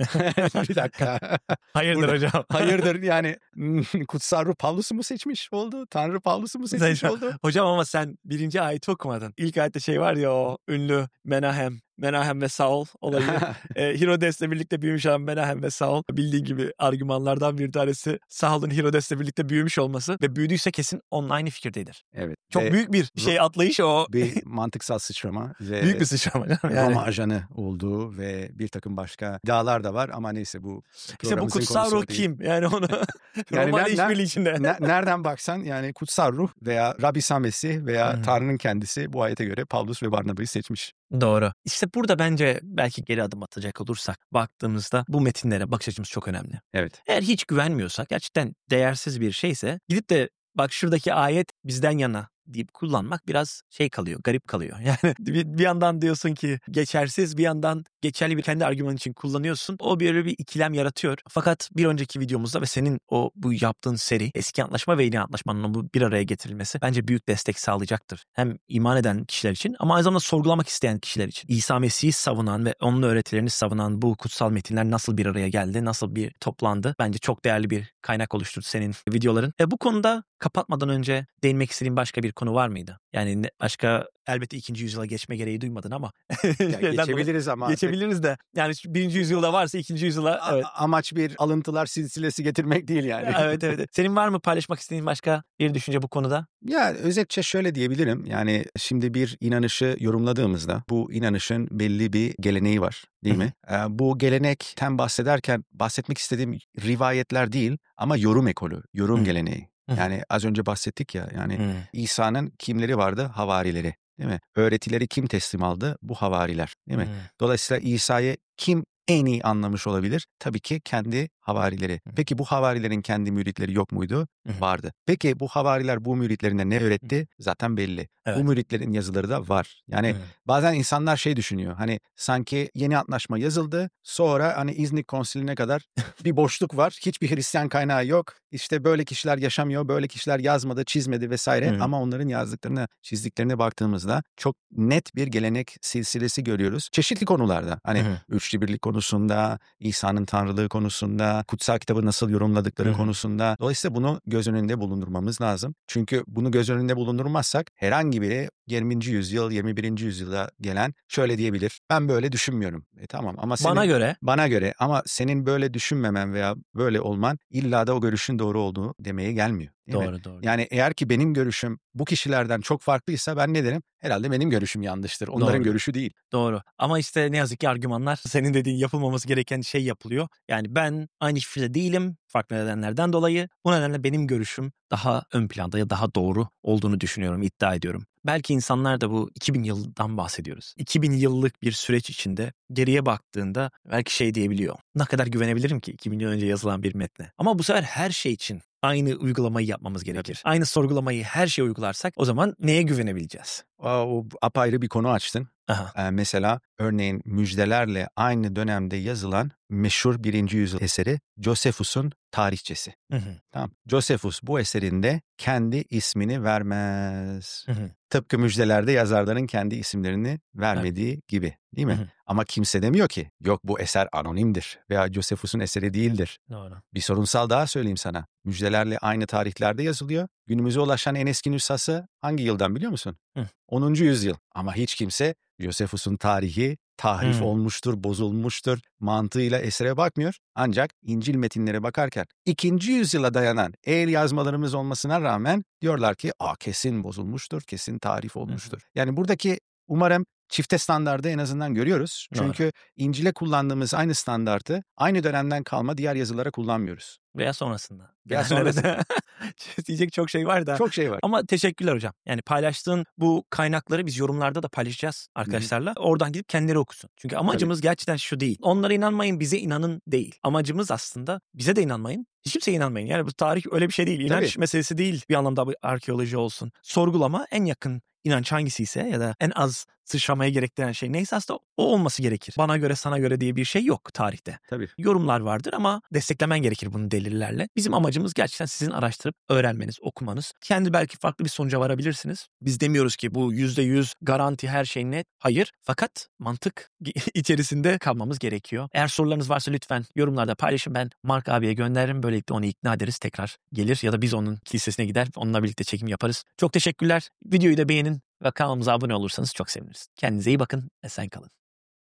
bir dakika. Hayırdır Burada- hocam? Hayırdır yani kutsal ruh Pavlus'u mu seçmiş oldu? Tanrı Pavlus'u mu seçmiş Sen- oldu? Hocam ama sen birinci ayeti okumadın. İlk ayette şey var ya, o ünlü Menahem. Menahem ve Saul olayı. e, Herodes'le birlikte büyümüş olan Menahem ve Saul. Bildiğin gibi argümanlardan bir tanesi Saul'un Herodes'le birlikte büyümüş olması ve büyüdüyse kesin onunla aynı fikirdedir. Evet. Çok Ve büyük bir şey atlayış o. bir mantıksal sıçrama ve Büyük bir sıçrama hocam. Yani. Roma ajanı olduğu ve bir takım başka iddialar da var ama neyse bu İşte bu programımızın kutsal konusu ruh değil. kim? Yani onu Yani Roma ile ner- ner- işbirliği içinde. Ne- nereden baksan yani kutsal ruh veya Rabbi İsa Mesih veya Hı. Tanrı'nın kendisi bu ayete göre Pavlus ve Barnaba'yı seçmiş. Doğru. İşte burada bence belki geri adım atacak olursak baktığımızda bu metinlere bakış açımız çok önemli. Evet. Eğer hiç güvenmiyorsak, gerçekten değersiz bir şeyse gidip de bak şuradaki ayet bizden yana deyip kullanmak biraz şey kalıyor, garip kalıyor. Yani bir, bir yandan diyorsun ki geçersiz, bir yandan geçerli bir kendi argüman için kullanıyorsun. O böyle bir ikilem yaratıyor. Fakat bir önceki videomuzda ve senin o bu yaptığın seri eski antlaşma ve yeni antlaşmanın bu bir araya getirilmesi bence büyük destek sağlayacaktır. Hem iman eden kişiler için ama aynı zamanda sorgulamak isteyen kişiler için. İsa Mesih'i savunan ve onun öğretilerini savunan bu kutsal metinler nasıl bir araya geldi, nasıl bir toplandı? Bence çok değerli bir kaynak oluşturdu senin videoların. E bu konuda kapatmadan önce değinmek istediğin başka bir konu var mıydı? Yani ne, başka elbette ikinci yüzyıla geçme gereği duymadın ama. Ya geçebiliriz ama. Geçebiliriz de. Yani birinci yüzyılda varsa ikinci yüzyıla. A- Evet. Amaç bir alıntılar silsilesi getirmek değil yani. evet evet. Senin var mı paylaşmak istediğin başka bir düşünce bu konuda? Ya özetçe şöyle diyebilirim. Yani şimdi bir inanışı yorumladığımızda bu inanışın belli bir geleneği var, değil mi? Ee, bu gelenekten bahsederken bahsetmek istediğim rivayetler değil ama yorum ekolü, yorum Hı. geleneği. Hı. Yani az önce bahsettik ya yani Hı. İsa'nın kimleri vardı? Havarileri, değil mi? Öğretileri kim teslim aldı? Bu havariler, değil mi? Hı. Dolayısıyla İsa'yı kim en iyi anlamış olabilir? Tabii ki kendi havarileri. Hı. Peki bu havarilerin kendi müritleri yok muydu? Hı. Vardı. Peki bu havariler bu müritlerine ne öğretti? Zaten belli. Evet. Bu müritlerin yazıları da var. Yani Hı. bazen insanlar şey düşünüyor. Hani sanki yeni antlaşma yazıldı. Sonra hani İznik Konsili'ne kadar bir boşluk var. Hiçbir Hristiyan kaynağı yok. İşte böyle kişiler yaşamıyor. Böyle kişiler yazmadı, çizmedi vesaire. Hı. Ama onların yazdıklarına, çizdiklerine baktığımızda çok net bir gelenek silsilesi görüyoruz. Çeşitli konularda. Hani Hı. üçlü birlik konusunda, İsa'nın tanrılığı konusunda, kutsal kitabı nasıl yorumladıkları Hı. konusunda. Dolayısıyla bunu göz önünde bulundurmamız lazım. Çünkü bunu göz önünde bulundurmazsak herhangi biri yirminci yüzyıl, yirmi birinci yüzyılda gelen şöyle diyebilir. Ben böyle düşünmüyorum. E tamam ama senin, Bana göre. Bana göre ama senin böyle düşünmemen veya böyle olman illa da o görüşün doğru olduğu demeye gelmiyor. Değil mi? Doğru doğru. Yani eğer ki benim görüşüm bu kişilerden çok farklıysa ben ne derim? Herhalde benim görüşüm yanlıştır. Onların Doğru. görüşü değil. Doğru. Ama işte ne yazık ki argümanlar senin dediğin yapılmaması gereken şey yapılıyor. Yani ben aynı fikirde değilim farklı nedenlerden dolayı. Bu nedenle benim görüşüm daha ön planda ya daha doğru olduğunu düşünüyorum, iddia ediyorum. Belki insanlar da bu iki bin yıldan bahsediyoruz. iki bin yıllık bir süreç içinde geriye baktığında belki şey diyebiliyor. Ne kadar güvenebilirim ki iki bin yıl önce yazılan bir metne? Ama bu sefer her şey için aynı uygulamayı yapmamız gerekir. Aynı sorgulamayı her şeye uygularsak o zaman neye güvenebileceğiz? O, o apayrı bir konu açtın. Aha. Ee, mesela örneğin müjdelerle aynı dönemde yazılan meşhur birinci yüzyıl eseri Josephus'un tarihçesi. Hı hı. Tamam. Josephus bu eserinde kendi ismini vermez. Hı hı. Tıpkı müjdelerde yazarların kendi isimlerini vermediği evet. gibi. Değil mi? Hı hı. Ama kimse demiyor ki yok bu eser anonimdir veya Josephus'un eseri değildir. Doğru. Bir sorunsal daha söyleyeyim sana. Müjdelerle aynı tarihlerde yazılıyor. Günümüze ulaşan en eski nüshası hangi yıldan biliyor musun? Hı. onuncu yüzyıl. Ama hiç kimse Josephus'un tarihi tahrif Hı. olmuştur, bozulmuştur mantığıyla esere bakmıyor. Ancak İncil metinlere bakarken ikinci yüzyıla dayanan el yazmalarımız olmasına rağmen diyorlar ki Aa, kesin bozulmuştur, kesin tahrif olmuştur. Hı hı. Yani buradaki umarım çifte standardı en azından görüyoruz. Doğru. Çünkü İncil'e kullandığımız aynı standartı aynı dönemden kalma diğer yazılara kullanmıyoruz. Veya sonrasında. Veya Genellere de sonrasında. diyecek çok şey var da. Çok şey var. Ama teşekkürler hocam. Yani paylaştığın bu kaynakları biz yorumlarda da paylaşacağız arkadaşlarla. Oradan gidip kendileri okusun. Çünkü amacımız gerçekten şu değil. Onlara inanmayın, bize inanın değil. Amacımız aslında bize de inanmayın. Hiç kimseye inanmayın. Yani bu tarih öyle bir şey değil. İnanç Tabii. meselesi değil. Bir anlamda bir arkeoloji olsun. Sorgulama en yakın inanç hangisiyse ya da en az sıçramaya gerektiren şey neyse aslında o olması gerekir. Bana göre sana göre diye bir şey yok tarihte. Tabii. Yorumlar vardır ama desteklemen gerekir bunu delillerle. Bizim amacımız gerçekten sizin araştırıp öğrenmeniz, okumanız. Kendi belki farklı bir sonuca varabilirsiniz. Biz demiyoruz ki bu yüzde yüz garanti her şey net. Hayır. Fakat mantık içerisinde kalmamız gerekiyor. Eğer sorularınız varsa lütfen yorumlarda paylaşın. Ben Mark abiye gönderirim. Böylelikle onu ikna ederiz. Tekrar gelir ya da biz onun kilisesine gider. Onunla birlikte çekim yaparız. Çok teşekkürler. Videoyu da beğenin ve kanalımıza abone olursanız çok seviniriz. Kendinize iyi bakın. Esen kalın.